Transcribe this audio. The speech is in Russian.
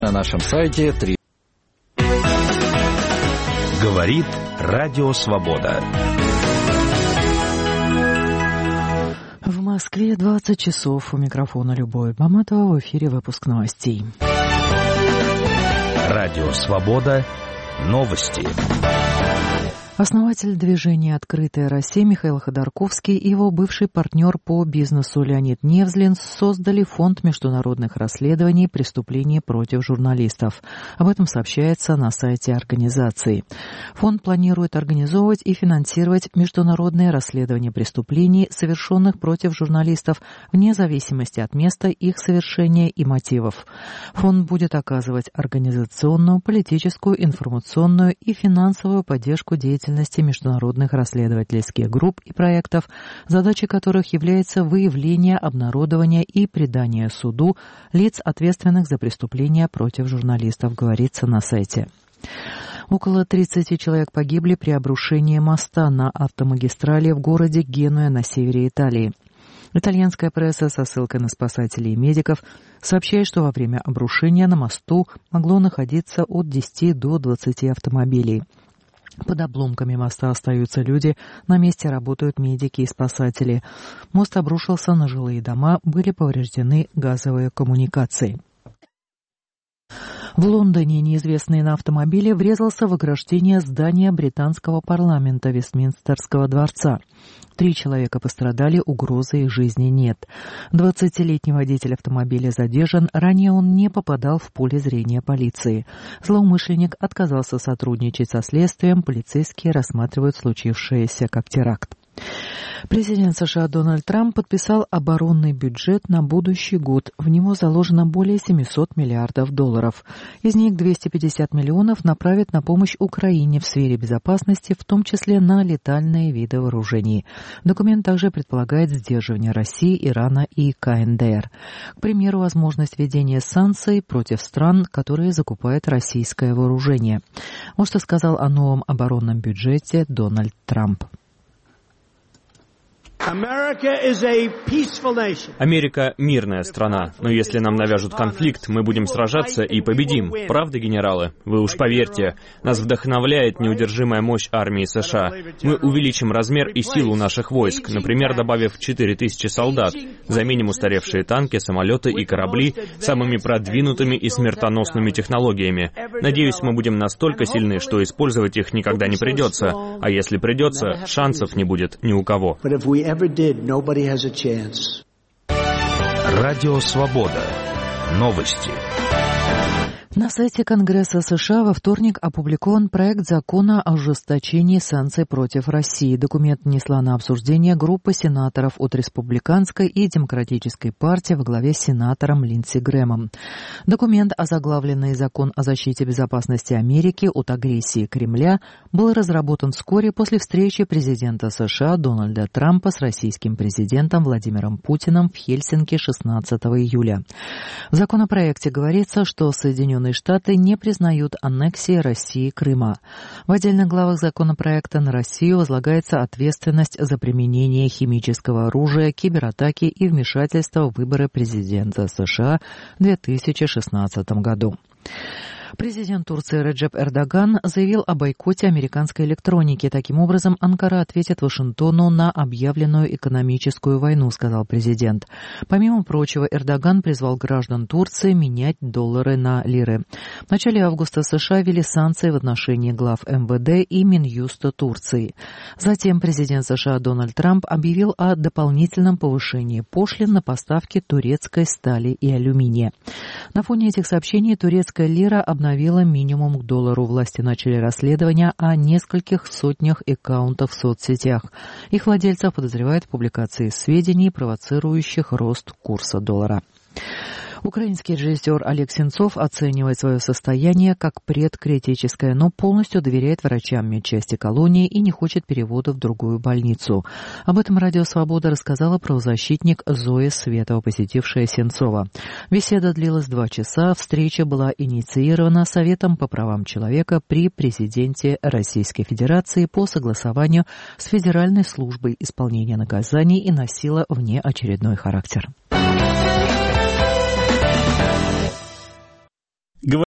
На нашем сайте 3. Говорит Радио Свобода. В Москве 20 часов. У микрофона Любовь Маматова. В эфире выпуск новостей. Радио Свобода. Новости. Основатель движения «Открытая Россия» Михаил Ходорковский и его бывший партнер по бизнесу Леонид Невзлин создали фонд международных расследований преступлений против журналистов. Об этом сообщается на сайте организации. Фонд планирует организовывать и финансировать международные расследования преступлений, совершенных против журналистов, вне зависимости от места их совершения и мотивов. Фонд будет оказывать организационную, политическую, информационную и финансовую поддержку деятельности международных расследовательских групп и проектов, задачей которых является выявление, обнародование и предание суду лиц, ответственных за преступления против журналистов, говорится на сайте. Около 30 человек погибли при обрушении моста на автомагистрали в городе Генуя на севере Италии. Итальянская пресса со ссылкой на спасателей и медиков сообщает, что во время обрушения на мосту могло находиться от 10 до 20 автомобилей. Под обломками моста остаются люди, на месте работают медики и спасатели. Мост обрушился на жилые дома, были повреждены газовые коммуникации. В Лондоне неизвестный на автомобиле врезался в ограждение здания британского парламента Вестминстерского дворца. 3 человека пострадали, угрозы их жизни нет. 20-летний водитель автомобиля задержан, ранее он не попадал в поле зрения полиции. Злоумышленник отказался сотрудничать со следствием, полицейские рассматривают случившееся как теракт. Президент США Дональд Трамп подписал оборонный бюджет на будущий год. В него заложено более $700 миллиардов. Из них 250 миллионов направят на помощь Украине в сфере безопасности, в том числе на летальные виды вооружений. Документ также предполагает сдерживание России, Ирана и КНДР. К примеру, возможность введения санкций против стран, которые закупают российское вооружение. Вот что сказал о новом оборонном бюджете Дональд Трамп. Америка – мирная страна, но если нам навяжут конфликт, мы будем сражаться и победим. Правда, генералы? Вы уж поверьте, нас вдохновляет неудержимая мощь армии США. Мы увеличим размер и силу наших войск, например, добавив 4000 солдат, заменим устаревшие танки, самолеты и корабли самыми продвинутыми и смертоносными технологиями. Надеюсь, мы будем настолько сильны, что использовать их никогда не придется, а если придется, шансов не будет ни у кого. Радио Свобода. Новости. На сайте Конгресса США во вторник опубликован проект закона о ужесточении санкций против России. Документ внесла на обсуждение группа сенаторов от Республиканской и Демократической партии во главе с сенатором Линдси Грэмом. Документ, озаглавленный «Закон о защите безопасности Америки от агрессии Кремля», был разработан вскоре после встречи президента США Дональда Трампа с российским президентом Владимиром Путиным в Хельсинки 16 июля. В законопроекте говорится, что Соединенные Штаты не признают аннексии России Крыма. В отдельных главах законопроекта на Россию возлагается ответственность за применение химического оружия, кибератаки и вмешательство в выборы президента США в 2016 году. Президент Турции Реджеп Эрдоган заявил о бойкоте американской электроники. Таким образом, Анкара ответит Вашингтону на объявленную экономическую войну, сказал президент. Помимо прочего, Эрдоган призвал граждан Турции менять доллары на лиры. В начале августа США ввели санкции в отношении глав МВД и Минюста Турции. Затем президент США Дональд Трамп объявил о дополнительном повышении пошлин на поставки турецкой стали и алюминия. На фоне этих сообщений турецкая лира обновила минимум к доллару. Власти начали расследование о нескольких сотнях аккаунтов в соцсетях. Их владельцев подозревают в публикации сведений, провоцирующих рост курса доллара. Украинский режиссер Олег Сенцов оценивает свое состояние как предкритическое, но полностью доверяет врачам медчасти колонии и не хочет перевода в другую больницу. Об этом Радио Свобода рассказала правозащитник Зоя Светова, посетившая Сенцова. Беседа длилась 2 часа. Встреча была инициирована Советом по правам человека при президенте Российской Федерации по согласованию с Федеральной службой исполнения наказаний и носила внеочередной характер.